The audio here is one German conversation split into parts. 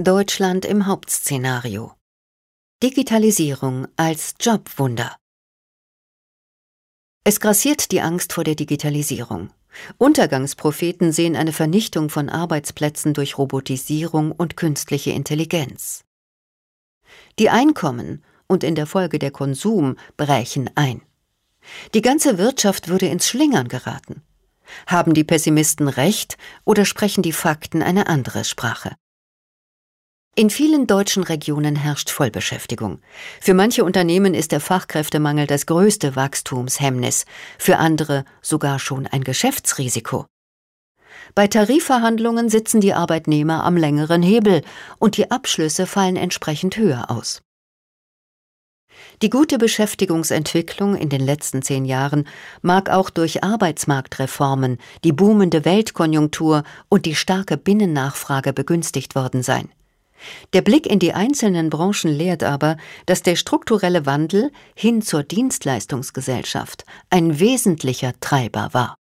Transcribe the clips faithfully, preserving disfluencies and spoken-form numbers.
Deutschland im Hauptszenario. Digitalisierung als Jobwunder. Es grassiert die Angst vor der Digitalisierung. Untergangspropheten sehen eine Vernichtung von Arbeitsplätzen durch Robotisierung und künstliche Intelligenz. Die Einkommen und in der Folge der Konsum brechen ein. Die ganze Wirtschaft würde ins Schlingern geraten. Haben die Pessimisten recht oder sprechen die Fakten eine andere Sprache? In vielen deutschen Regionen herrscht Vollbeschäftigung. Für manche Unternehmen ist der Fachkräftemangel das größte Wachstumshemmnis, für andere sogar schon ein Geschäftsrisiko. Bei Tarifverhandlungen sitzen die Arbeitnehmer am längeren Hebel und die Abschlüsse fallen entsprechend höher aus. Die gute Beschäftigungsentwicklung in den letzten zehn Jahren mag auch durch Arbeitsmarktreformen, die boomende Weltkonjunktur und die starke Binnennachfrage begünstigt worden sein. Der Blick in die einzelnen Branchen lehrt aber, dass der strukturelle Wandel hin zur Dienstleistungsgesellschaft ein wesentlicher Treiber war.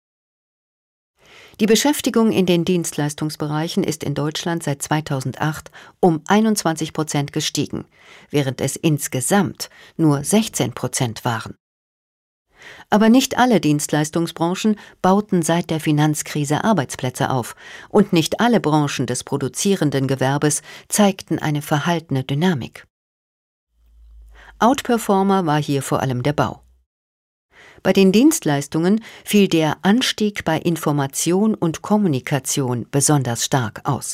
Die Beschäftigung in den Dienstleistungsbereichen ist in Deutschland seit zweitausendacht um einundzwanzig Prozent gestiegen, während es insgesamt nur sechzehn Prozent waren. Aber nicht alle Dienstleistungsbranchen bauten seit der Finanzkrise Arbeitsplätze auf und nicht alle Branchen des produzierenden Gewerbes zeigten eine verhaltene Dynamik. Outperformer war hier vor allem der Bau. Bei den Dienstleistungen fiel der Anstieg bei Information und Kommunikation besonders stark aus.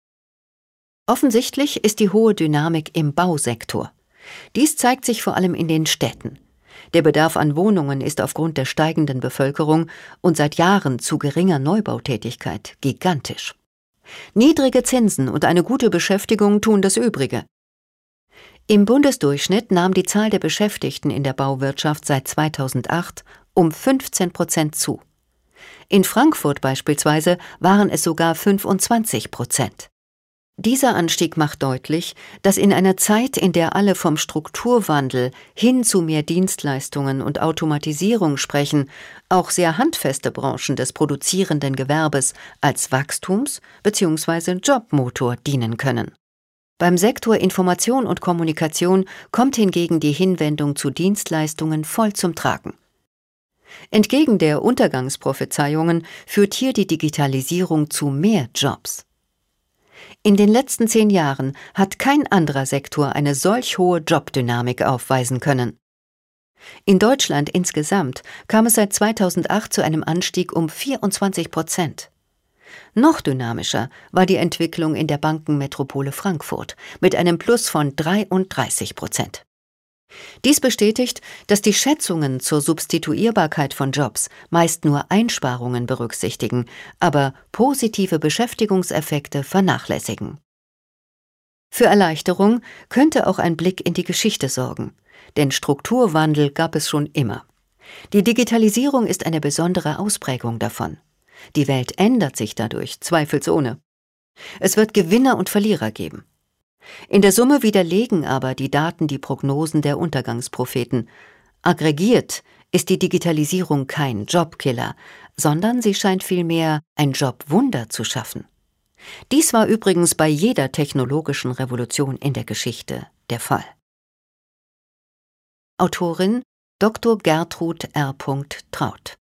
Offensichtlich ist die hohe Dynamik im Bausektor. Dies zeigt sich vor allem in den Städten. Der Bedarf an Wohnungen ist aufgrund der steigenden Bevölkerung und seit Jahren zu geringer Neubautätigkeit gigantisch. Niedrige Zinsen und eine gute Beschäftigung tun das Übrige. Im Bundesdurchschnitt nahm die Zahl der Beschäftigten in der Bauwirtschaft seit zweitausendacht um fünfzehn Prozent zu. In Frankfurt beispielsweise waren es sogar fünfundzwanzig Prozent. Dieser Anstieg macht deutlich, dass in einer Zeit, in der alle vom Strukturwandel hin zu mehr Dienstleistungen und Automatisierung sprechen, auch sehr handfeste Branchen des produzierenden Gewerbes als Wachstums- bzw. Jobmotor dienen können. Beim Sektor Information und Kommunikation kommt hingegen die Hinwendung zu Dienstleistungen voll zum Tragen. Entgegen der Untergangsprophezeiungen führt hier die Digitalisierung zu mehr Jobs. In den letzten zehn Jahren hat kein anderer Sektor eine solch hohe Jobdynamik aufweisen können. In Deutschland insgesamt kam es seit zweitausendacht zu einem Anstieg um vierundzwanzig Prozent. Noch dynamischer war die Entwicklung in der Bankenmetropole Frankfurt mit einem Plus von dreiunddreißig Prozent. Dies bestätigt, dass die Schätzungen zur Substituierbarkeit von Jobs meist nur Einsparungen berücksichtigen, aber positive Beschäftigungseffekte vernachlässigen. Für Erleichterung könnte auch ein Blick in die Geschichte sorgen, denn Strukturwandel gab es schon immer. Die Digitalisierung ist eine besondere Ausprägung davon. Die Welt ändert sich dadurch, zweifelsohne. Es wird Gewinner und Verlierer geben. In der Summe widerlegen aber die Daten die Prognosen der Untergangspropheten. Aggregiert ist die Digitalisierung kein Jobkiller, sondern sie scheint vielmehr ein Jobwunder zu schaffen. Dies war übrigens bei jeder technologischen Revolution in der Geschichte der Fall. Autorin Doktor Gertrud R. Traut